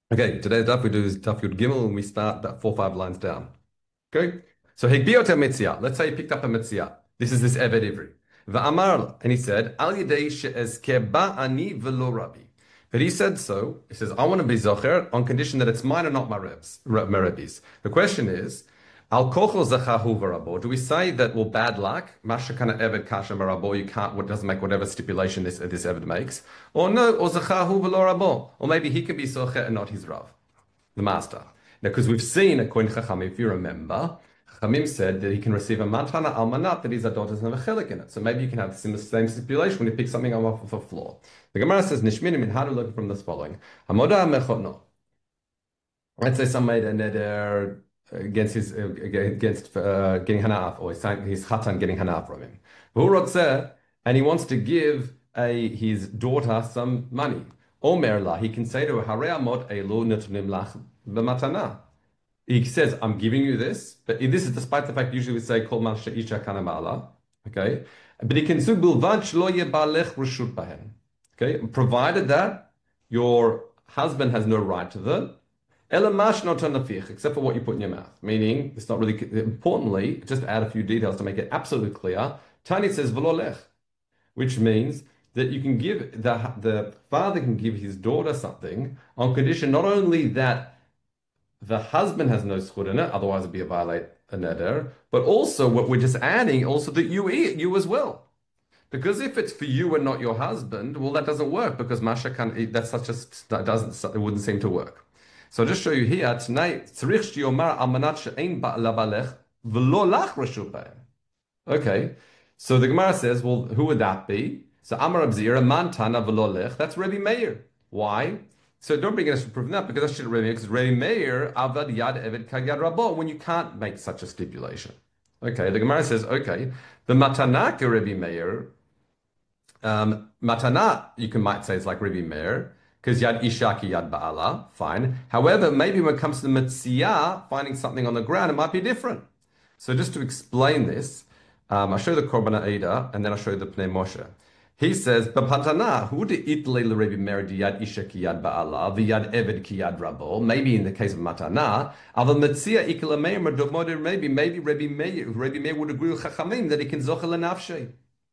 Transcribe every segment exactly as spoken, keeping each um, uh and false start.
Okay, today's daf we do is daf Yud Gimel, and we start about four five lines down. Okay, so Higbiot Mitzia. Let's say he picked up a Mitzia. This is this Eved Ivri. Va'amar, and he said, Al Yedei she'ezkeba ani velo Rabbi. But he said so. He says, I want to be zocher on condition that it's mine and not my rebs, my Rebbe's. The question is, Al kochel zachahu v'rabo. Do we say that, well, bad luck, masha kana eved kasha marabo, you can't, what doesn't make whatever stipulation this this eved makes, or no, or zachahu v'lo rabo, or maybe he can be zocher and not his rav, the master. Now, because we've seen according to Chachamim, if you remember, Chachamim said that he can receive a matana almanat that his daughter doesn't have a chelik in it. So maybe you can have the same stipulation when you pick something off of a floor. The Gemara says, Nishminim in how to look from this following. Hamoda mechotno. Let's say some made a neder against his uh, against uh, getting hanaf, or his, his chatan getting hanaf from him. V'hu and he wants to give a his daughter some money. Omer la, he can say to her, Harei amot elu netunim lach b'matana. He says, I'm giving you this, but this is despite the fact usually we say kol man she'isha kana ba'ala. Okay, but he can say bilvad shelo yebalech reshut bahen. Okay, provided that your husband has no right to them. Elamash not except for what you put in your mouth. Meaning, it's not really importantly, just to add a few details to make it absolutely clear. Tani says v'lo, which means that you can give the the father can give his daughter something on condition not only that the husband has no schud in it, otherwise it'd be a violate a neder, but also what we're just adding also that you eat you as well. Because if it's for you and not your husband, well, that doesn't work because Masha can that's such a that doesn't it wouldn't seem to work. So I'll just show you here tonight. Okay, so the Gemara says, well, who would that be? So Amar Abzira Mantana Velolech. That's Rebbe Meir. Why? So don't bring us to prove that because that's Rebbe Meir. Because Rebbe Meir Avad Yad Eved Kagad Rabo. When you can't make such a stipulation. Okay, the Gemara says, okay, the Matanaka Rebbe Meir. Um, Matana, you can might say it's like Rebbe Meir. Because Yad Ishaki Yad Ba'ala, fine. However, maybe when it comes to the Metziyah, finding something on the ground, it might be different. So just to explain this, um, I'll show the Korban Aida, and then I'll show you the Pnei Moshe. He says, B'pantana, hu de itle l'Rebbe Meir di Yad Isha ki Yad Ba'ala, v'Yad Eved ki Yad Rabo, maybe in the case of Matana, aval Metziyah ikla Meir, maybe, maybe Rebbe Meir, Rebbe Meir would agree with Chachamim that he can zochel l'nafshei.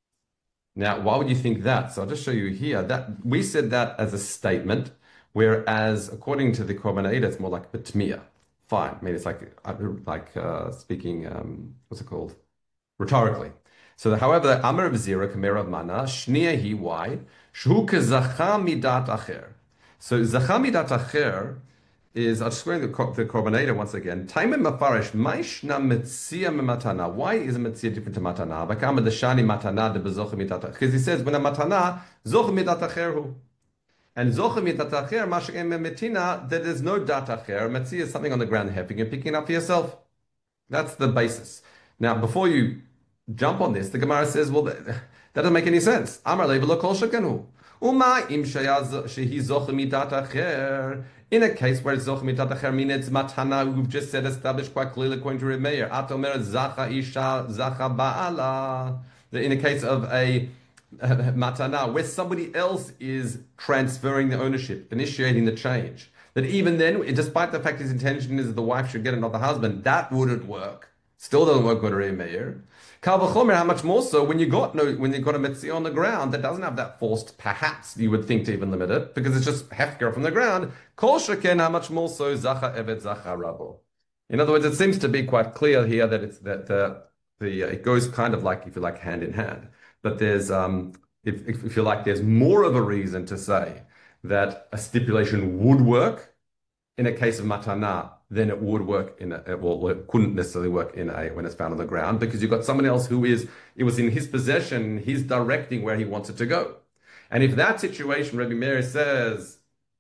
Now, why would you think that? So I'll just show you here that we said that as a statement, whereas according to the Korban Aida, it's more like betmiyah. Fine. I mean, it's like like uh, speaking, um, what's it called? Rhetorically. So, however, Amar of Zira, Kamer of Mana, Shnia hi, why? Shu zacha midat acher. So, zacha midat acher is, I'll just go into the, the Korban Aida once again. Taimim mafarish, maishna metzia matana. Why is a metzia different to matana? Bakama the shani matana de bezocha mitata. Because he says, when a matana, zocha mitata cherhu. And zocha mitata cher, masha'em metina, that there's no data cher. Metzia is something on the ground helping and picking up for yourself. That's the basis. Now, before you jump on this, the Gemara says, well, that, that doesn't make any sense. Amar le'velo kol shekenu. Uma im shehi zocha mitata cher. In a case where it's zoch mitat acher means it's matana, we've just said established quite clearly according to Rebbe Meir. Atomer zacha isha zacha ba'ala. In a case of a uh, matana, where somebody else is transferring the ownership, initiating the change, that even then, despite the fact his intention is that the wife should get it, not the husband, that wouldn't work. Still doesn't work with Rebbe Meir. Kal v'chomer, how much more so when you got no, when you got a metzia on the ground that doesn't have that forced, perhaps you would think to even limit it because it's just hefker from the ground. Kol sheken, how much more so zacha evet zacha rabo. In other words, it seems to be quite clear here that it's that uh, the uh, it goes kind of like if you like hand in hand. But there's um if if, if you like there's more of a reason to say that a stipulation would work in a case of matana then it would work in a, well, it couldn't necessarily work in a, when it's found on the ground because you've got someone else who is, it was in his possession, he's directing where he wants it to go. And if that situation, Rebbe Meir says,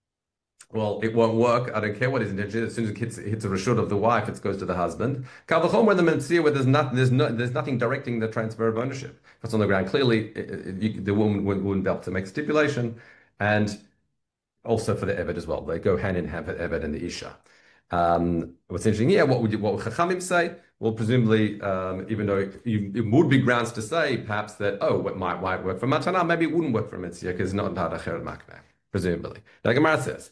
well, it won't work, I don't care what his intention is, as soon as it hits, it hits a reshut of the wife, it goes to the husband. Kavachom where the metzia, where there's nothing, there's no, there's nothing directing the transfer of ownership. If it's on the ground, clearly it, it, you, the woman wouldn't, wouldn't be able to make stipulation. And also for the Eved as well. They go hand in hand for Eved and the Isha. Um, what's interesting here, what would you, what would Chachamim say? Well, presumably, um, even though you, it would be grounds to say perhaps that, oh, it might, might work for Matana, maybe it wouldn't work for Mitzvah because it's not Dad Acher Makne. presumably. Now Gemara says,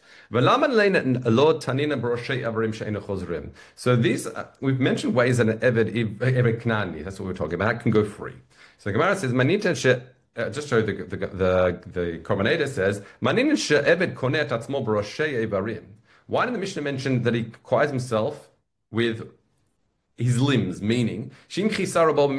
so these, uh, we've mentioned ways that an Eved, Eved Knani, that's what we're talking about, can go free. So Gemara says, Manita she, uh, just show the the the, the Korbaneda says, Manina she Eved konet atzmo b'roshei Evarim. Why did the Mishnah mention that he acquires himself with his limbs, meaning, if these,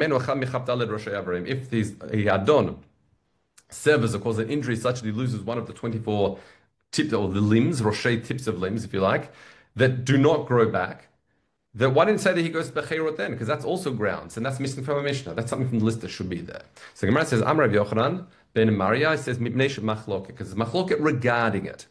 he adon severs or causes an injury such that he loses one of the twenty-four tips, or the limbs, roshei tips of limbs, if you like, that do not grow back, then why didn't it say that he goes becheirot then? Because that's also grounds, and that's missing from a Mishnah. That's something from the list that should be there. So Gemara says, Amar Rav Yochanan ben Maria says, mipnei machloket, because it's machloket regarding it.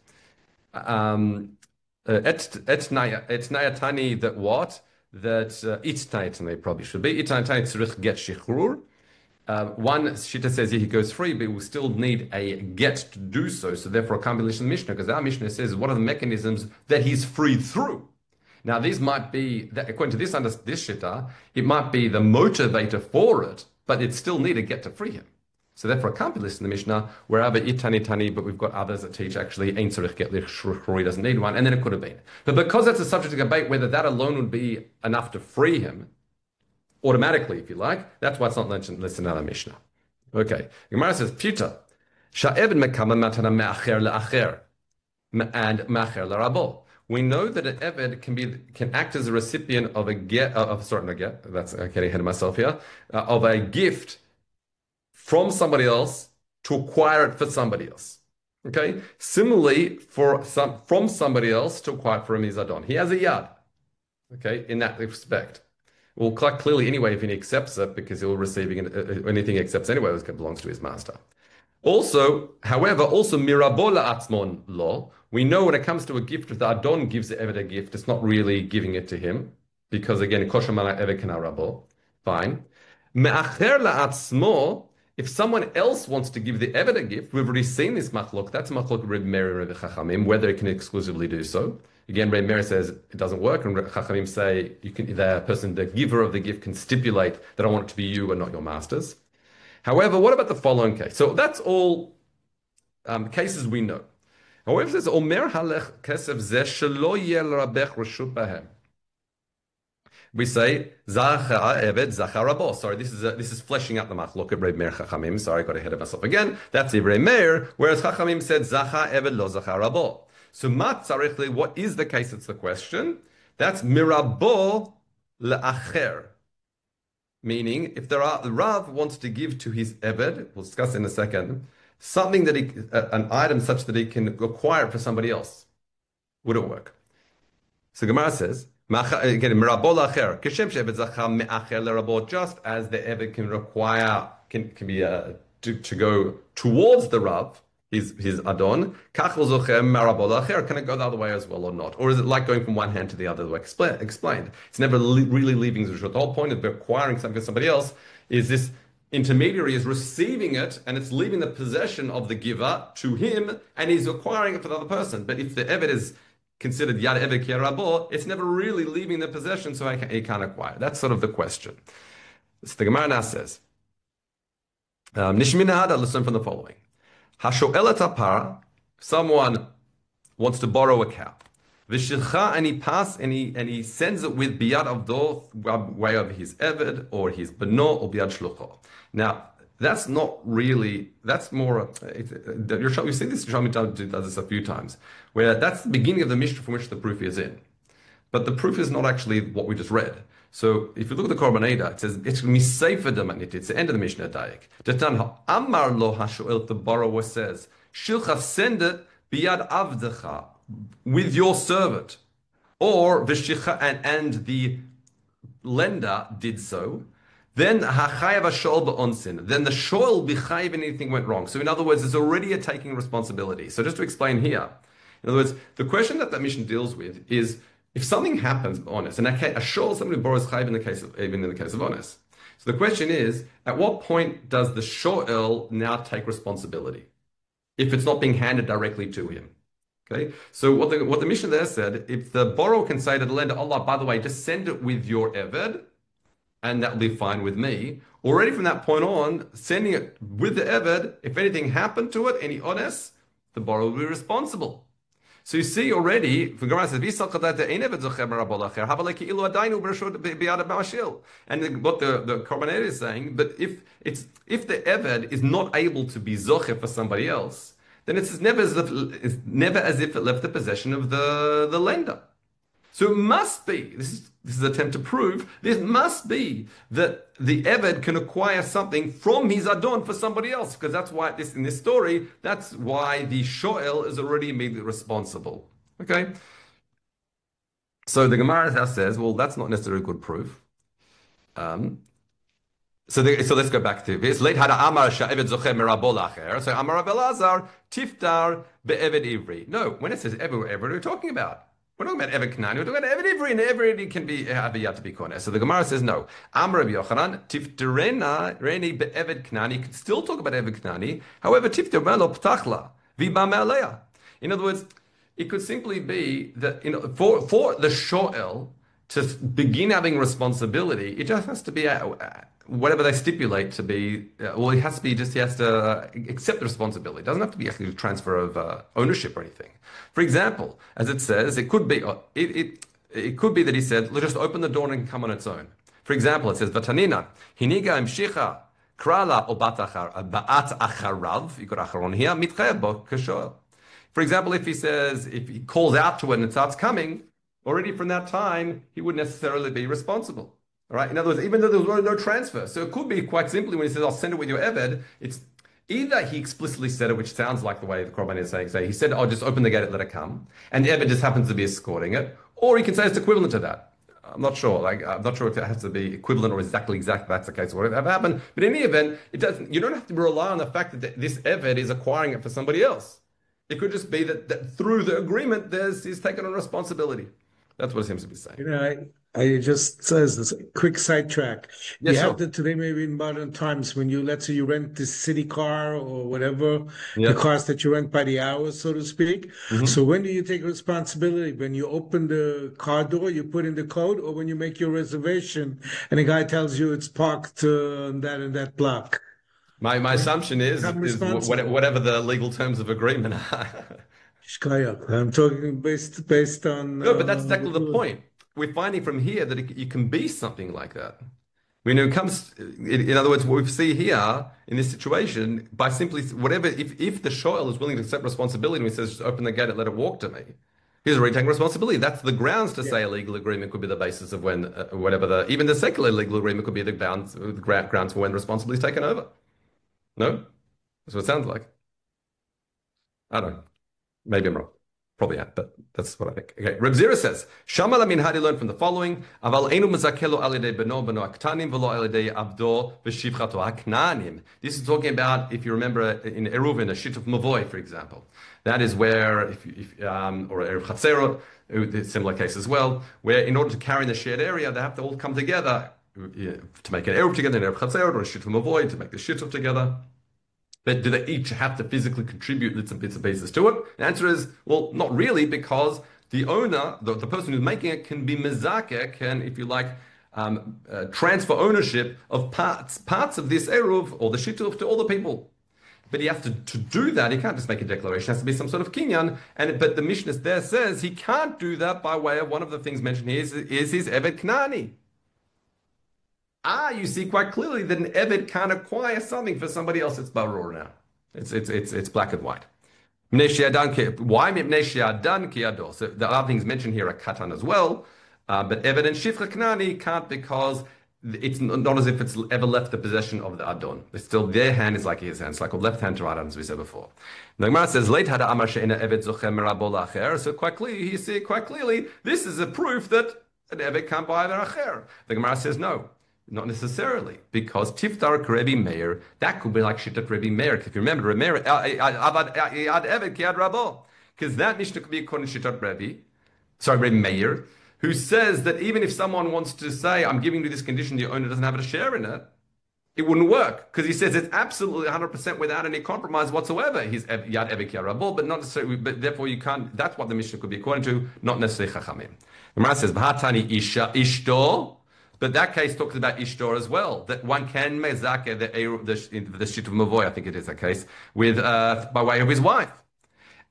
Um, et nayatani, that what? That itnayatani uh, probably should be. Itnayatani tzurich get shichrur. Uh, one Shita says yeah, he goes free, but we still need a get to do so. So therefore, it can't be listed in the Mishnah, because our Mishnah says what are the mechanisms that he's freed through. Now, these might be, according to this under this Shita, it might be the motivator for it, but it still need a get to free him. So therefore, it can't be listed in the Mishnah. Wherever itani tani, but we've got others that teach actually ein tzarich get lichrur, he doesn't need one, and then it could have been. But because that's a subject of debate, whether that alone would be enough to free him, automatically, if you like, that's why it's not listed in our Mishnah. Okay, Gemara says, Pita, sha'eved mekama matana me'acher le'acher, and me'acher le'rabo. We know that an eved can be can act as a recipient of a get, uh, of sorry, not get, that's I'm getting ahead of myself here, uh, of a gift from somebody else to acquire it for somebody else. Okay, similarly, for some from somebody else to acquire it for him is adon. He has a yad. Okay, in that respect. Well, quite clearly anyway, if he accepts it, because he'll receiving uh, anything he accepts anyway, it belongs to his master. Also, however, also mirabola atzmon lo. We know when it comes to a gift, if the adon gives the eved a gift, it's not really giving it to him, because again, kosher mana eved kana rabo. Fine. Me'acher la'atzmo. If someone else wants to give the eved a gift, we've already seen this machlok. That's a machlok Reb Meir and Reb Chachamim, whether it can exclusively do so. Again, Reb Meir says it doesn't work, and Reb Chachamim say you can, the person, the giver of the gift, can stipulate that I want it to be you and not your masters. However, what about the following case? So that's all um, cases we know. However, it says Omer halech kesef zeh shelo yeh l'rabech reshut bahem. We say Zacha Eved Zacha Rabo. Sorry, this is a, this is fleshing out the machlok of Reb Meir Chachamim. Sorry, I got ahead of myself again. That's Reb Meir, whereas Chachamim said Zacha Eved Lo Zacha Rabo. So mat tzarich, what is the case? It's the question. That's mirabo le'acher. Meaning, if there are, the Rav wants to give to his Eved, we'll discuss in a second, something that he, uh, an item such that he can acquire it for somebody else. Would it work? So Gemara says, again, just as the Eved can require, can, can be uh, to, to go towards the Rav, his, his Adon, can it go the other way as well or not? Or is it like going from one hand to the other? Like explained. It's never li- really leaving the The whole point of acquiring something for somebody else is this intermediary is receiving it and it's leaving the possession of the giver to him and he's acquiring it for the other person. But if the Eved is considered Yad Eved Ki Rabo, it's never really leaving the possession, so he can't acquire. That's sort of the question. So the Gemara now says, Nishmina Hada, listen from the following. Hasho'elet apara, someone wants to borrow a cow. V'shilcha, and he pass and he and he sends it with biyad avdo, way of his eved or his beno or biyad shlucho. Now that's not really. That's more. You've seen this. Yerushalmi does this a few times, where that's the beginning of the Mishnah from which the proof is in, but the proof is not actually what we just read. So if you look at the Korban Eidah, it says it's misayfer demanit. It's the end of the Mishnah Daik. Detan amar lo hashoel. The borrower says, "Shilcha, send it biyad avdecha, with your servant," or v'shicha, and and the lender did so. Then hachayav hashol be'onsin. Then the shoel b'chayiv anything went wrong. So in other words, there's already a taking responsibility. So just to explain here, in other words, the question that that mission deals with is, if something happens honest, and a shoel, somebody who borrows chayiv in the case of even in the case of honest. So the question is, at what point does the shoel now take responsibility if it's not being handed directly to him? Okay. So what the what the mission there said, if the borrower can say to the lender, Allah, by the way, just send it with your eved, and that'll be fine with me. Already from that point on, sending it with the eved, if anything happened to it, any honest, the borrower will be responsible. So you see already, and what the, the Korban is saying, but if it's if the Eved is not able to be zocher for somebody else, then it's never as if it's never as if it left the possession of the, the lender. So it must be, this is this is an attempt to prove, this must be that the Eved can acquire something from his Adon for somebody else, because that's why this in this story, that's why the Shoel is already immediately responsible. Okay? So the Gemara says, well, that's not necessarily good proof. Um, so, the, so let's go back to this. Late hada amar sha'eved zocher merabol acher. So amar Rav Elazar tiftar be'eved ivri. No, when it says eved, what are we talking about? We're talking about Eved Knani. We're talking about Eved Ivri, and Eved can be have yet to be Koneh. So the Gemara says no. Amar Rabbi Yochanan tifterena reni beEved Knani. You could still talk about Eved Knani. However, tifterelo ptachla viba me'aleya. In other words, it could simply be that, you know, for for the shoel to begin having responsibility, it just has to be uh, whatever they stipulate to be. Uh, well, it has to be just he has to uh, accept the responsibility. It doesn't have to be actually a transfer of uh, ownership or anything. For example, as it says, it could be uh, it, it it could be that he said, "Let's just open the door and come on its own." For example, it says, "Vatanina hiniga imshicha krala o bat acharav." You got acharon here. Mitchayev bo kashol. For example, if he says, if he calls out to it and it starts coming, already from that time, he wouldn't necessarily be responsible. All right. In other words, even though there was no transfer. So it could be quite simply when he says, I'll send it with your Eved, it's either he explicitly said it, which sounds like the way the Korban is saying, say, he said, I'll just open the gate and let it come. And the Eved just happens to be escorting it. Or he can say it's equivalent to that. I'm not sure. Like, I'm not sure if it has to be equivalent or exactly, exactly that's the case or whatever happened. But in any event, it doesn't, you don't have to rely on the fact that this Eved is acquiring it for somebody else. It could just be that, that through the agreement, there's he's taken on responsibility. That's what it seems to be saying. You know, I, I just says this quick sidetrack. Yes, you sure. have that today, maybe in modern times, when you, let's say you rent this city car or whatever, Yeah. the cars that you rent by the hour, so to speak. Mhm. So when do you take responsibility? When you open the car door, you put in the code, or when you make your reservation and the guy tells you it's parked uh, on that and that block? My my assumption is, I'm is wh- responsible. whatever the legal terms of agreement are. Shkaya. I'm talking based based on. No, but that's uh, exactly the point. We're finding from here that it, it can be something like that. When it comes, in, in other words, what we see here in this situation, by simply whatever, if, if the shoel is willing to accept responsibility and he says, just open the gate and let it walk to me, he's already taking responsibility. That's the grounds to say a legal agreement could be the basis of when, uh, whatever the, even the secular legal agreement could be the grounds, the gra- grounds for when responsibility is taken over. No? That's what it sounds like. I don't know. Maybe I'm wrong. Probably yeah, but that's what I think. Okay, Reb Zira says, Shama la minhadi learned from the following: Aval einu mezakelo al yedei beno beno aktanim v'lo al yedei abdo v'shivchato haknanim. This is talking about, if you remember, in Eruvin, a shit of mavoy, for example. That is where, if, if um, or Erev Chatzerot, similar case as well, where in order to carry in the shared area, they have to all come together uh, to make an Erev together in Erev Chatzerot, or a shit of mavoy to make the shit of together. But do they each have to physically contribute bits and bits and pieces to it? The answer is, well, not really, because the owner, the, the person who's making it, can be mezakeh, can, if you like, um, uh, transfer ownership of parts parts of this eruv or the shituv to all the people. But he has to, to do that, he can't just make a declaration, it has to be some sort of kinyan. And it, but the Mishnah there says he can't do that by way of one of the things mentioned here is, is his Eved Knani. Ah, you see quite clearly that an Eved can't acquire something for somebody else. It's barur now. It's it's it's it's black and white. Why mipnei she'adan ki ado? So the other things mentioned here are katan as well, uh, but Eved and shifcha knani can't because it's not as if it's ever left the possession of the adon. It's still their hand is like his hand. It's like a left hand to right hand, as we said before. The Gemara says late hada amar she'ena Eved zochem merabol acher. So quite clearly, you see quite clearly, this is a proof that an Eved can't buy an acher. The Gemara says no. Not necessarily, because Tiftar Rebbe Meir, that could be like Shittat Rebbe Meir. If you remember, Rebbe Meir, Avad Eved Kiad Rabo, because that Mishnah could be according to Shittat Rebbe, sorry, Rebbe Meir, who says that even if someone wants to say, I'm giving you this condition, the owner doesn't have a share in it, it wouldn't work, because he says it's absolutely one hundred percent without any compromise whatsoever. He's Yad Eved Kiad Rabo, but not necessarily, but therefore you can't, that's what the Mishnah could be according to, not necessarily Chachamim. The Gemara says, V'hatani Isha Ishto. But that case talks about Ishtor as well, that one can mezakeh the the, the shit of Mavoy, I think it is that case, with uh, by way of his wife.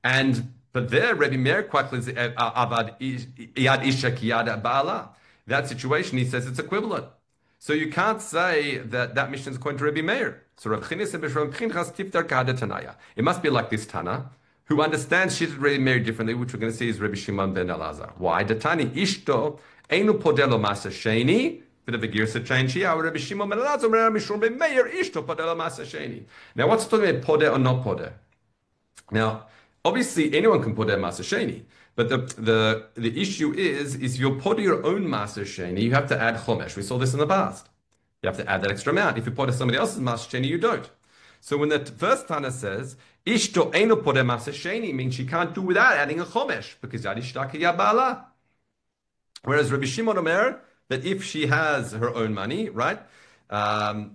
And but there, Rebbe Meir quickly says, "Avad yad isha ki yad ba'ala." That situation, he says, it's equivalent. So you can't say that that mission is according to Rebbe Meir. So Reb Chinas said, "Reb Pinchas tiftar kahada Tanaya." It must be like this Tana, who understands Shittat Rebbe Meir differently, which we're going to see is Rebbe Shimon ben Elazar. Why? Datani ishto einu podelo masa sheni. Bit of a girsa change here. Rebbe Shimon ben Elazar, Rebbe Shimon ben Meir ishto podelo masa sheni. Now, what's talking about podeh or not podeh? Now, obviously, anyone can podeh masa sheni. But the, the, the issue is, is you put your own Maser Sheni, you have to add Chomesh. We saw this in the past. You have to add that extra amount. If you put somebody else's Maser Sheni, you don't. So when the first Tana says, Ishto Eino Podeh Maser Sheni, means she can't do without adding a Chomesh, because Yad Ishtaki Yabala. Whereas Rabbi Shimon Omer, that if she has her own money, right, um,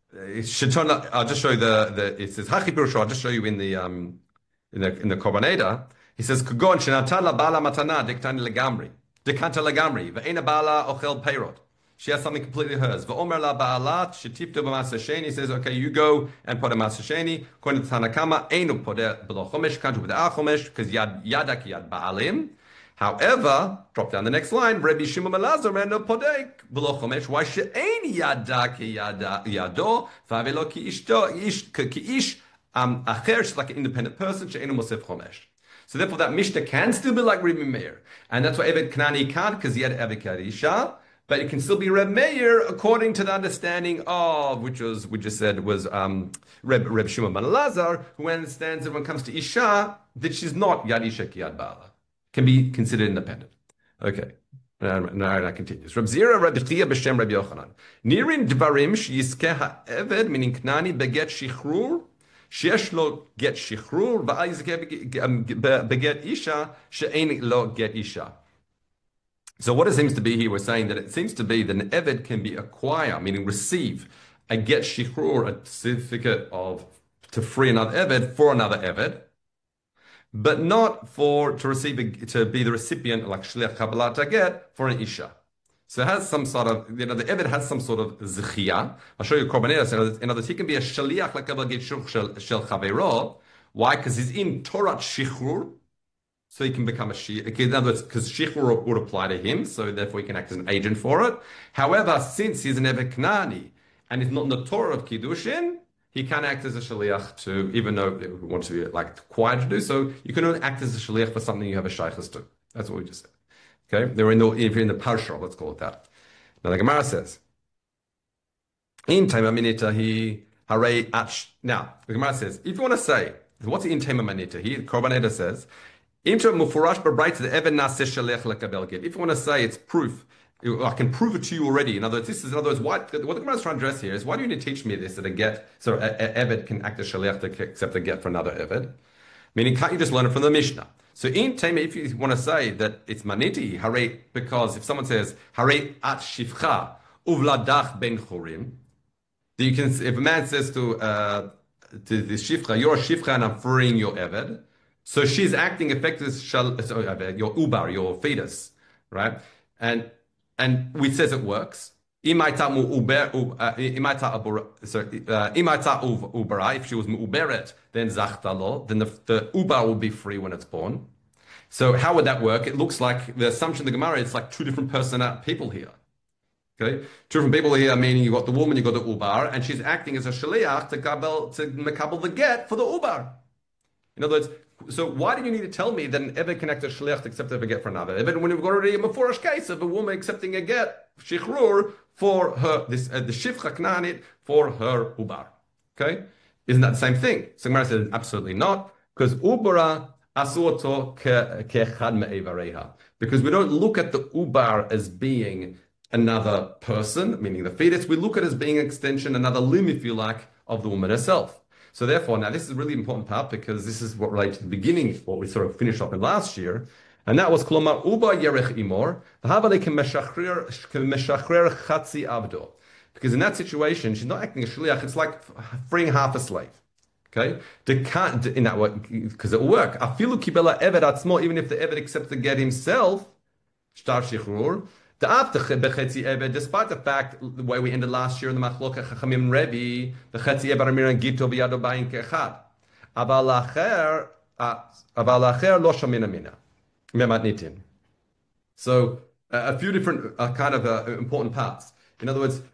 I'll just show you the, the it says, Hachi Pirusho, I'll just show you in the, um, in the, in the Korbaneda. He says, "Kugon shenatan la bala matana diktani legamri, dekanta legamri, ve'ena bala ochel peirot." She has something completely hers. Ve'omer la ba'alat shetiftu b'masa sheni. He says, "Okay, you go and put a masa sheni." According to Tanakama, einu podeh below chomesh, can't do without chomesh because yad yadak yad ba'alim. However, drop down the next line. Rabbi Shimon ben Elazar no podeh below chomesh. Why she'ein yadak yado v'avelo ki ishto ish ki ish um acher? She's like an independent person. She'einu mosef chomesh. So therefore, that Mishnah can still be like Rebbe Meir. And that's why Eved Kanani can't, because he had Eved Kadisha. But it can still be Rebbe Meir according to the understanding of, which was, we just said, was um, Reb, Reb Shimon ben Elazar, who understands that when it comes to Isha, that she's not Yad Isha ki Yad Ba'ala. Can be considered independent. Okay. Now, now it continues. Reb Zira Reb Chia b'Shem Reb Yochanan. Nirin dvarim sheyizkeh ha'eved, meaning Knani beget shichrur, שיש לו גט שחרור, ואל יזכה בגט אישה, שאין לו גט אישה. So what it seems to be here, we're saying that it seems to be that an eved can be acquire, meaning receive, a get shichrur, a certificate of, to free another eved for another eved, but not for, to receive, a, to be the recipient, like shliach kabbalat get, for an isha. So it has some sort of, you know, the Eved has some sort of zechia. I'll show you Korbanedas. In other words, he can be a shaliach like a get shel chavero. Why? Because he's in Torah shichrur, so he can become a shi. In other words, because shichrur would apply to him, so therefore he can act as an agent for it. However, since he's an Eved Knani and he's not in the Torah of kiddushin, he can act as a shaliach to, even though he wants to be like required to do so, you can only act as a shaliach for something you have a shaykhs to. That's what we just said. Okay, they were in the if you're in the parsha, let's call it that. Now the Gemara says, "In tema minita he hare ach." Now the Gemara says, if you want to say what's in tema minita, he Korbaneda says, "Inter mufurash b'brayta the even naseh shalech lekabel get." If you want to say it's proof, I can prove it to you already. In other words, this is in other words, why, what the Gemara is trying to address here is why do you need to teach me this that a get, so a, a eved can act as shaliach to accept a get for another eved? Meaning, can't you just learn it from the Mishnah? So in Tema, if you want to say that it's maniti, hare, because if someone says, hare at shifcha, uvladach ben chorim, you can, if a man says to, uh, to the shifcha, you're a shifcha and I'm freeing your eved, so she's acting effectively as your ubar, your fetus, right? And and we says it works. Imaita uber, imaita ubara. Sorry, imaita ubara. If she was uberet, then zachtalo. Then the the ubar will be free when it's born. So how would that work? It looks like the assumption of the Gemara. It's like two different persona people here. Okay, two different people here. Meaning you got the woman, you got the ubar, and she's acting as a shaliach to kabel to makabel the get for the ubar. In other words, so why do you need to tell me that an eved can act as shaliach to accept a get for another eved when we've got already a mefurash case of a woman accepting a get shichrur for her this uh, the shifcha knanit for her ubar? Okay, isn't that the same thing? So Gemara says absolutely not, because ubara asurto kechad me'evareha, because we don't look at the ubar as being another person, meaning the fetus. We look at it as being an extension, another limb, if you like, of the woman herself. So therefore, now this is a really important part because this is what relates to the beginning, what we sort of finished up in last year, and that was Klomar Uba Yerech Imor, Chatzi Abdo. Because in that situation, she's not acting as shliach, it's like freeing half a slave. Okay? In that way, because it will work. Afilu Kibela Eved Atzmo, even if the Eved accepts the get himself, Shtar Shichrur, despite the fact, the way we ended last year in the Machloka Chachamim Rebbe, the Chetzi Eber Amir and Gito B'Yado Bayin Kechad. Aval Acher, אבל האחר לא שמין אמינה, ממתניתין. So uh, a few different uh, kind of uh, important parts. In other words,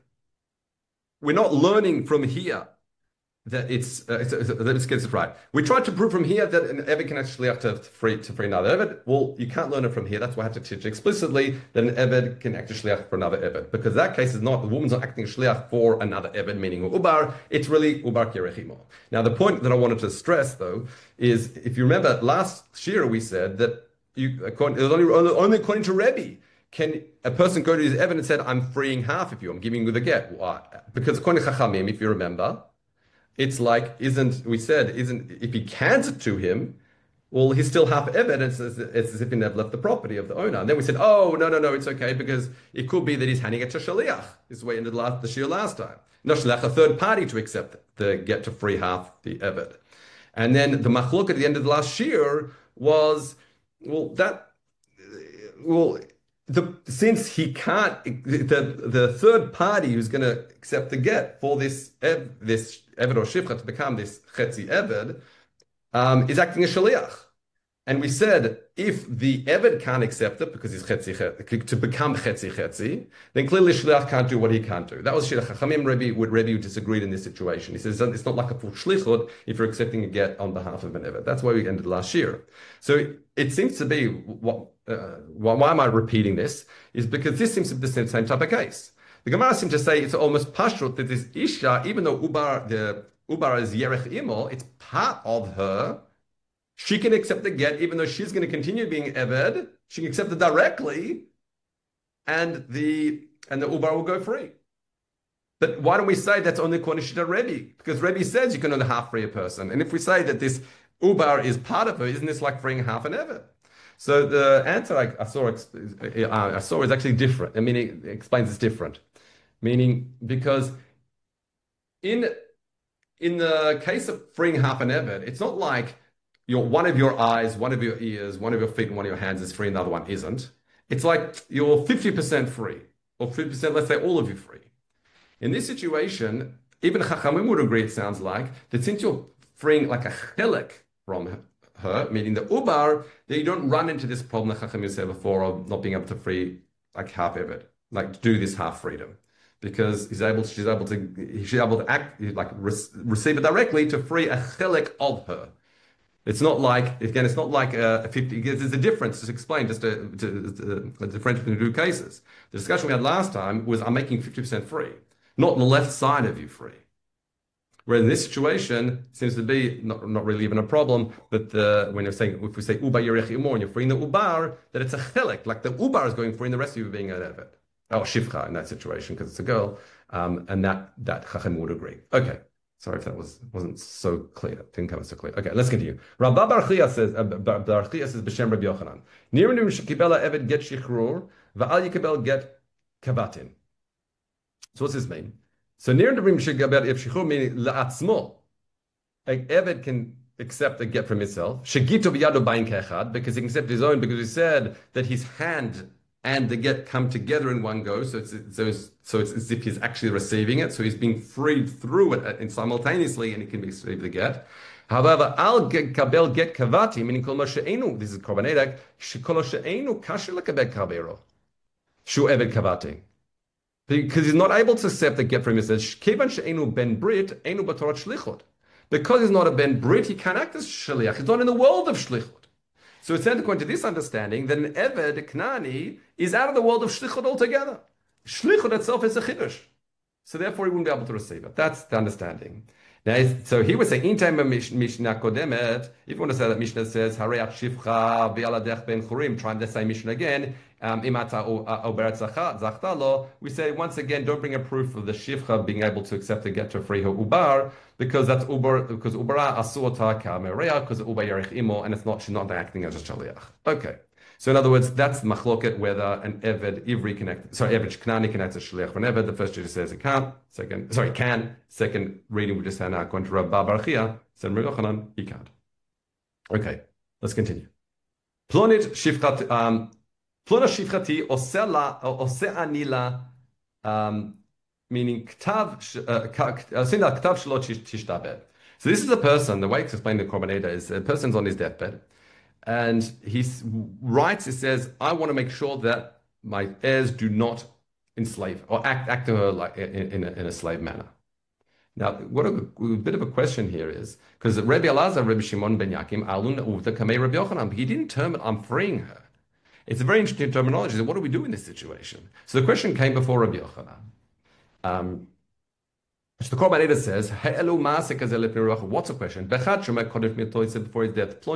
we're not learning from here that it's, uh, it's, it's, let's get this right. We tried to prove from here that an Eved can actually have to free to free another Eved. Well, you can't learn it from here. That's why I have to teach explicitly that an Eved can act as shliach for another Eved, because that case is not the woman's not acting as shliach for another Eved, meaning ubar. It's really ubar kirechimo. Now, the point that I wanted to stress though is, if you remember last shira we said that you according, it was only only according to Rebbe. Can a person go to his Eved and said, "I'm freeing half of you. I'm giving you the get"? Why? Because according to Chachamim, if you remember, it's like, isn't, we said, isn't, if he cans it to him, well, he's still half evidence. It's, it's as if he never left the property of the owner. And then we said, oh, no, no, no, it's okay, because it could be that he's handing it to Shaliach. This is the way it ended last, the shir last time. No, Shaliach, a third party to accept the get to free half the Eved. And then the machlok at the end of the last shir was, well, that, well, the, since he can't, the, the third party who's going to accept the get for this ev, this Eved or Shifcha to become this Chetzi Eved um, is acting as Shaliach. And we said, if the Eved can't accept it because he's Chetzi Chetzi, to become Chetzi Chetzi, then clearly Shaliach can't do what he can't do. That was Shir Chachamim. Rebbe, Rebbe disagreed in this situation. He says it's not like a full Shlichut if you're accepting a get on behalf of an Eved. That's why we ended last year. So it seems to be, what, uh, why am I repeating this? Is because this seems to be the same type of case. The Gemara seems to say it's almost pashrut that this Isha, even though Ubar, the Ubar is Yerech Imo, it's part of her. She can accept the get, even though she's going to continue being Eved. She can accept it directly, and the and the Ubar will go free. But why don't we say that's only according to Shita Rebbe? Because Rebbe says you can only half free a person. And if we say that this Ubar is part of her, isn't this like freeing half an Eved? So the answer I, I saw I saw is actually different. I mean, it explains it's different. Meaning, because in in the case of freeing half an Eved, it's not like your one of your eyes, one of your ears, one of your feet, and one of your hands is free, and the other one isn't. It's like you're fifty percent free, or fifty percent, let's say all of you free. In this situation, even Chachamim would agree, it sounds like, that since you're freeing like a chelik from her, meaning the ubar, that you don't run into this problem that Chachamim said before of not being able to free like half Eved, like to do this half freedom. Because he's able, she's able to, she's able to act, like re- receive it directly to free a chelik of her. It's not like, again, it's not like a fifty, there's a difference, to explain just a, to, to, a difference between the two cases. The discussion we had last time was, I'm making fifty percent free, not the left side of you free. Where in this situation, it seems to be not, not really even a problem, but the, when you're saying, if we say ubar yerech imor, and you're freeing the ubar, that it's a chelik, like the ubar is going free and the rest of you are being an evet. Or shivcha in that situation, because it's a girl, um, and that that Chacham would agree. Okay, sorry if that was wasn't so clear. Didn't come so clear. Okay, let's continue. Rabba Bar Chia says, uh, Bar Chia says b'shem Rabbi Yochanan. Nirnim shekibela eved get shichrur va'al yikabel get kavatin. So what's this mean? So nirnim shekibel ev shichrur meaning la'atzmo. An eved can accept a get from himself. Shegito b'yado bain kechad, because he can accept his own, because he said that his hand and the get come together in one go, so it's, so it's so it's as if he's actually receiving it, so he's being freed through it and simultaneously, and he can receive the get. However, al kabel get kavati, meaning kol she'enu, this is korban edek, shekol she'enu kasher lekabel kabero, shu eved kavati, because he's not able to accept the get from himself. Kivan she'enu ben brit, enu b'torah shlichut, because he's not a ben brit, he can't act as shliach. He's not in the world of shlichut. So it's then according to this understanding that an Eved, Knani, is out of the world of Shlichut altogether. Shlichut itself is a Chiddush. So therefore he wouldn't be able to receive it. That's the understanding. Now, so he would say, in time of Mishnah Kodemet, if you want to say that Mishnah says, Hareat Shivcha v'aladech ben Churim, trying to say Mishnah again, Imata Oberet Zachtalo, we say once again, don't bring a proof of the Shivcha being able to accept the get to free her Ubar, because that's Ubar, because Ubara Asuota Kamerea, because Ubar Yerich Imo, and it's not, she's not acting as a Shaliach. Okay. So in other words, that's machloket whether an Eved Ivri connected, sorry, Eved Knani connects a Shliach for an Eved. The first Judah says it can't. Second, sorry, can. Second reading we just had now, according to Rabba Bar Chia, said Rabbi Yochanan, he can't. Okay, let's continue. Plonit Shifchat, um, Plona Shifchati Osela, Ose Anila, um, meaning Ktav, Sina Ktav Shalot Tishtabed. So this is a person, the way it's explained in the Korban Eder is a person's on his deathbed, and he writes, he says, I want to make sure that my heirs do not enslave or act, act to her like in, in, a, in a slave manner. Now, what a, a bit of a question here is, because Rabbi Elazar, Rabbi Shimon ben Yakim, Alun Uvda Kamei Rabbi Yochanan, he didn't term it, I'm freeing her. It's a very interesting terminology. So what do we do in this situation? So the question came before Rabbi Yochanan. Um, so the Korban Eder says, what's the question? Before his death,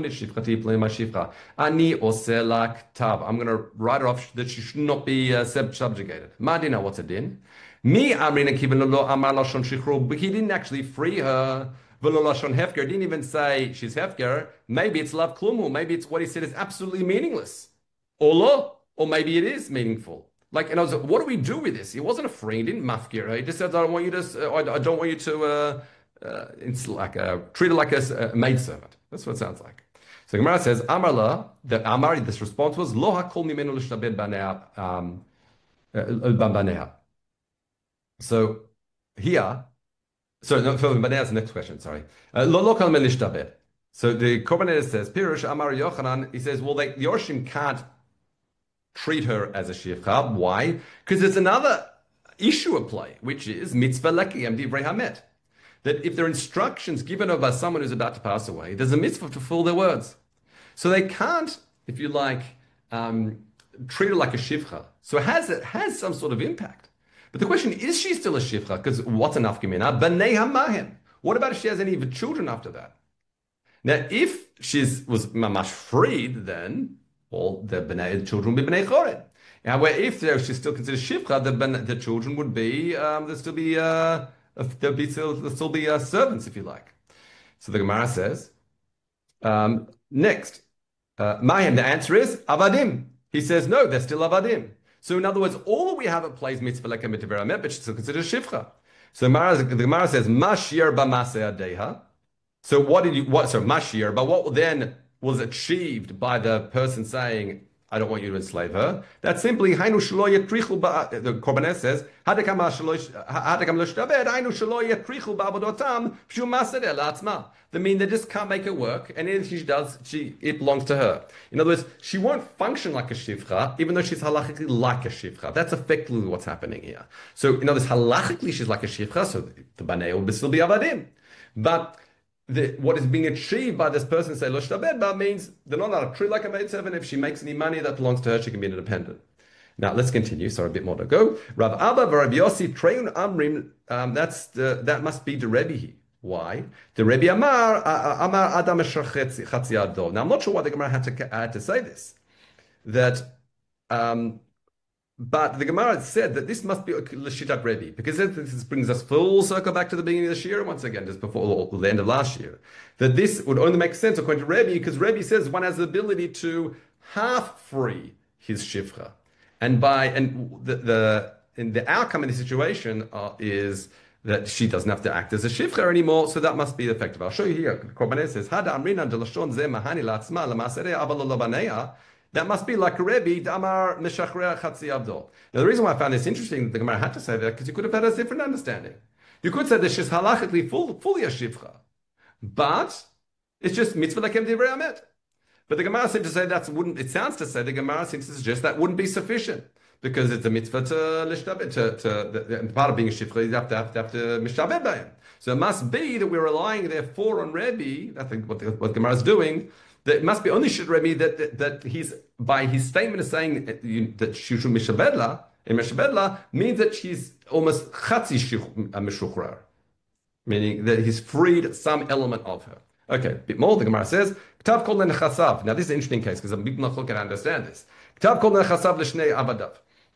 Ani tab. I'm going to write it off that she should not be uh, subjugated. Madina, what's it in? Me amrina kiven lo amar lashon shichru, but he didn't actually free her. V'lo lashon hefker, didn't even say she's hefker. Maybe it's lav klumu. Maybe it's what he said is absolutely meaningless. Or lo, or maybe it is meaningful. Like, and I was like, what do we do with this? He wasn't a free, he didn't mafkir her. He just said, I don't want you to, uh, I don't want you to, uh, uh, it's like a, treat her like a, a maidservant. That's what it sounds like. So Gemara says, Amar la, the Amar, this response was, lo hakol mimenu l'shtabed banea, um, banea. So here, so no, banea is the next question, sorry. Lo lo kol mimenu l'shtabed. So the Korban Eder says, Pirush Amar Yochanan, he says, well, they, the Yorshim can't treat her as a shivcha. Why? Because there's another issue at play, which is mitzvah lekiyem divrei hamet. That if there are instructions given her by someone who's about to pass away, there's a mitzvah to fulfill their words. So they can't, if you like, um, treat her like a shivcha. So it has, it has some sort of impact. But the question is, she still a shivcha? Because what's an afkamina? B'nei hamahem. What about if she has any of her children after that? Now, if she was mamash freed, then well, the bnei children would be bnei chored. However, if she's still considered shivcha, the, the children would be um, there'd still be uh, there'd be still, there'd still be uh, servants, if you like. So the Gemara says um, next, uh, Mayim. The answer is avadim. He says no, they're still avadim. So in other words, all that we have at play is mitzvah lekem mitzvah met, but she's still considered shivcha. So the Gemara, the Gemara says mashir b'maseh adeha. So what did you what? So mashir, but what then was achieved by the person saying, I don't want you to enslave her? That's simply hainu shelo yatrichu ba. The Korban says hadekam shelo hadekam lo shtabed hainu shelo yatrichu ba'avodotam pshu mased elatzma. That mean they just can't make it work, and anything she does, she it belongs to her. In other words, she won't function like a shivcha, even though she's halachically like a shivcha. That's effectively what's happening here. So in other words, halachically she's like a shivcha, so the banei will still be avadim, but The, what is being achieved by this person, say, Lo shtabed ba, means they're not allowed to treat like a maidservant. If she makes any money that belongs to her, she can be independent. Now, let's continue. Sorry, a bit more to go. Rav Abba v'Rav Yossi treun amrim, um, that's the, that must be the Rebbe. Why? The Rebbe Amar, Amar Adam Chatzi Ado. Now, I'm not sure why the Gemara had to, had to say this. That, um, But the Gemara said that this must be L'Shitat Rebbe, because this brings us full circle back to the beginning of the year, once again, just before the end of last year. That this would only make sense according to Rebbe, because Rebbe says one has the ability to half free his shivcha, and by and the the in the outcome of the situation uh, is that she doesn't have to act as a shivcha anymore. So that must be effective. I'll show you here. Korban says Hada Amrina Delashon Ze Mahani Latzma Lamasere Avalolabaneya. That must be like Rebbe, Damar Meshachrea Chatzi Abdol. Now, the reason why I found this interesting that the Gemara had to say that, because you could have had a different understanding. You could say that she's halachically full, fully a shivcha, but it's just mitzvah lekem divrei hamet. But the Gemara seems to say that wouldn't. It sounds to say the Gemara seems to suggest that wouldn't be sufficient because it's a mitzvah to lishtabed. To, to, to part of being a shivcha, you have to have to, have to mishtabed by him. So it must be that we're relying therefore on Rebbe. I think what the, what Gemara is doing. That it must be only Shit Rebbe that, that that he's by his statement of saying that she should mishabedla in mishabedla means that she's almost chatzi mishuchrar, meaning that he's freed some element of her. Okay, a bit more. The Gemara says, "Ktav kol nechasav." Now this is an interesting case because people not can understand this. Ktav kol nechasav l'shnei avadav.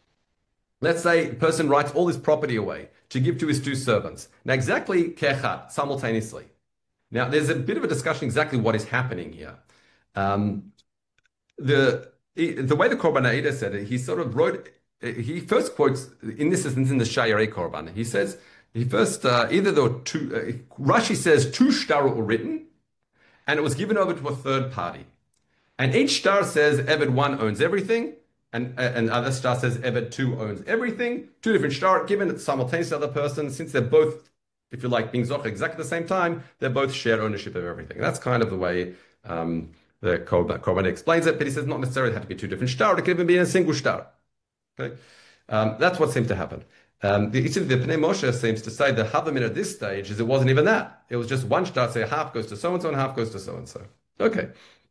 Let's say a person writes all his property away to give to his two servants. Now exactly kechat simultaneously. Now there's a bit of a discussion exactly what is happening here. Um, the the way the Korban Eder said it, he sort of wrote. He first quotes in this instance in the Shayarei Korban. He says he first uh, either there were two. Uh, Rashi says two shtar were written, and it was given over to a third party. And each star says Eved one owns everything, and uh, and other star says Eved two owns everything. Two different star given simultaneously to the other person. Since they're both if you like, being zocher exactly at the same time, they both share ownership of everything. That's kind of the way um, the Korban explains it, but he says not necessarily it had to be two different shtar, it could even be in a single shtar. Okay, um, that's what seemed to happen. Um, the, the Pnei Moshe seems to say the Havamina at this stage is it wasn't even that. It was just one shtar, say half goes to so and so and half goes to so and so. Okay.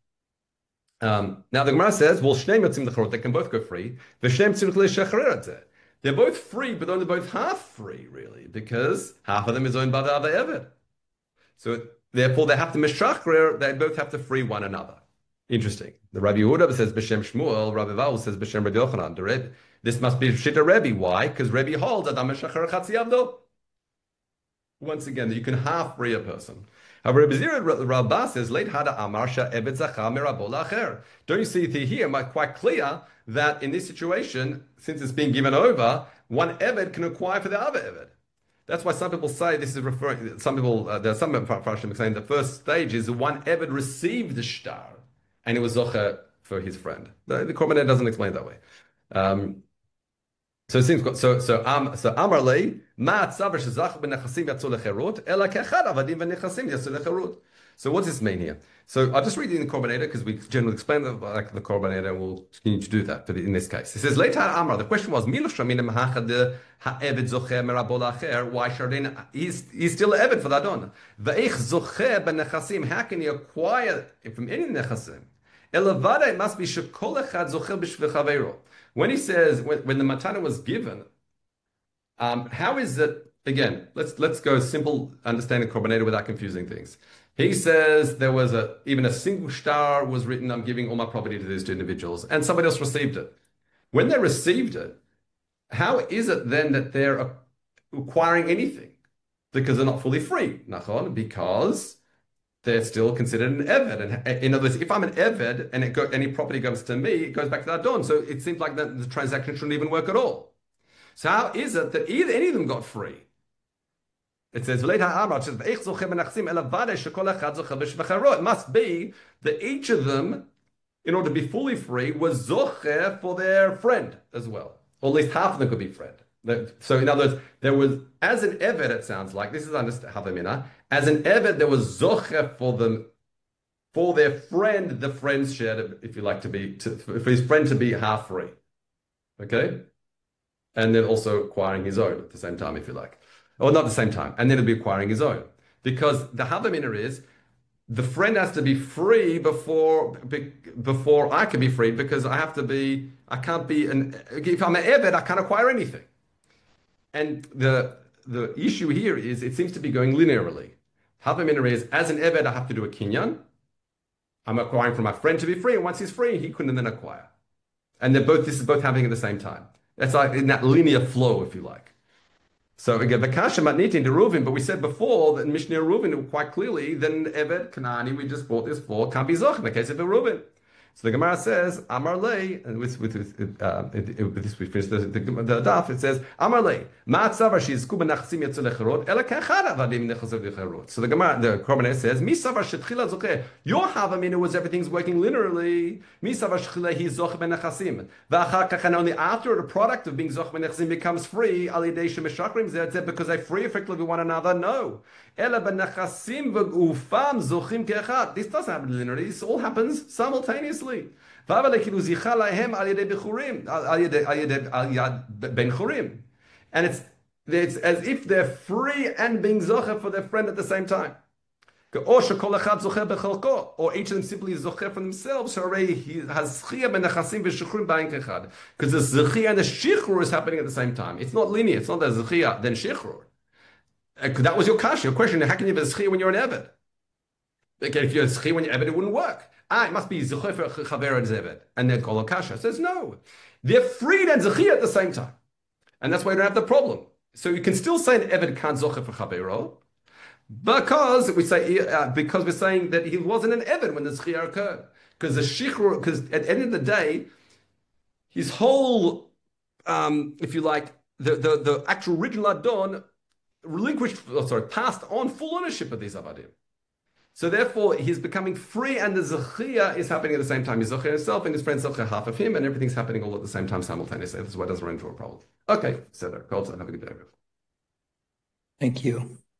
Um, now the Gemara says, well, Shneim Yotzim Lecharot, they can both go free. V'Shneim Tzimch Le'Shachrer Etzeh. They're both free, but only both half free, really, because half of them is owned by the other Eved. So therefore, they have to Meshachrer, they both have to free one another. Interesting. The Rabbi Yehuda says B'Shem Shmuel, Rabbi Vau says B'Shem Rabbi Yochanan. The Rebbe, this must be Shita Rebbe. Why? Because Rebbe holds Adam Meshachrer Chatzi Avdo. Once again, that you can half free a person. However, Rebbe Zira Rabba says, Leit Hada Amarsha Eved Zachar Merabo Lacher. Don't you see here quite clear that in this situation, since it's being given over, one Eved can acquire for the other Eved. That's why some people say this is referring. Some people, uh, there are some Farshim saying the first stage is one Eved received the shtar, and it was zocher for his friend. The, the Korban doesn't explain it that way. Um, so it seems so. So um, so Amar lei ma tzaver shezach b'nechasim yatzu lecherut ela kechad avadim v'nechasim yatzu lecherut. So what does this mean here? So I'll just read it in the Korban because we generally explain the, like the Korban and we'll continue to do that. But in this case, it says later Amar. The question was miloshamina mahachad ha'eved zocher merabol acher. Why shardin? He's he's still an eved for the adon. Ve'ich zocher b'nechasim. How can he acquire from any nechasim? Elavada, it must be shekol echad zocher b'shvechavero. When he says when, when the matana was given, um, how is it? Again, let's let's go simple understanding Korban without confusing things. He says there was a even a single star was written. I'm giving all my property to these two individuals, and somebody else received it. When they received it, how is it then that they're acquiring anything? Because they're not fully free, nachon, because they're still considered an eved. And in other words, if I'm an eved and it go, any property comes to me, it goes back to the adon. So it seems like that the transaction shouldn't even work at all. So how is it that either any of them got free? It says, it must be that each of them, in order to be fully free, was zocher for their friend as well. Or at least half of them could be friend. So in other words, there was, as an eved, it sounds like, this is Havamina, as an eved, there was zocher for them, for their friend, the friends shared, if you like, to be, to, for his friend to be half free. Okay? And then also acquiring his own at the same time, if you like. Or not at the same time. And then he'll be acquiring his own. Because the Havamina is, the friend has to be free before before I can be free, because I have to be, I can't be, an, if I'm an eved, I can't acquire anything. And the the issue here is, it seems to be going linearly. Havamina is, as an eved, I have to do a kinyan. I'm acquiring from my friend to be free, and once he's free, he couldn't then acquire. And they're both, this is both happening at the same time. That's like in that linear flow, if you like. So again, the kasha matniti into Reuven, but we said before that in Mishnah Reuven quite clearly, then Eved Kanani we just brought this for can't be zoch in the case of a Reuven. So the Gemara says Amar lei, and with with, with uh, with this we finish the, the, the daf. It says Amar lei ma'atzavar shizku benachsim yatzu lecherot ela kechad avadim nechasav lecherot. So the Gemara, the Korban says mi savar shetchila zocher. Your havamina was everything's working linearly. Mi savar shetchila he zoch benachasim. V'achar kach, and only after the product of being zoch benachasim becomes free al yidei shemeshachrim zeh because they free effectively with one another. No. Ela benachasim v'ufam zochim kechad. This doesn't happen linearly. This all happens simultaneously. And it's, it's as if they're free and being zocher for their friend at the same time. Or each of them simply is zocher for themselves. Because the zechia and the shichrur is happening at the same time. It's not linear. It's not the zechia then shichrur. That was your kasha. Your question: how can you have a zechia when you're an eved? Again, if you're a zechia when you're eved, it wouldn't work. Ah, it must be Zecher for Chaver and Zeved. And then Kol Kasha says, no. They're freed and Zechia at the same time. And that's why you don't have the problem. So you can still say an Eved can't Zecher for Chavero, because we say uh, because we're saying that he wasn't an Eved when the Zechia occurred. Because the Shichr, because at the end of the day, his whole, um, if you like, the, the, the actual original Adon relinquished, oh, sorry, passed on full ownership of these Avadim. So therefore, he's becoming free, and the Zechia is happening at the same time. He's Zechia himself, and his friend Zechia half of him, and everything's happening all at the same time simultaneously. That's why it doesn't run into a problem. Okay, so have a good day. Thank you.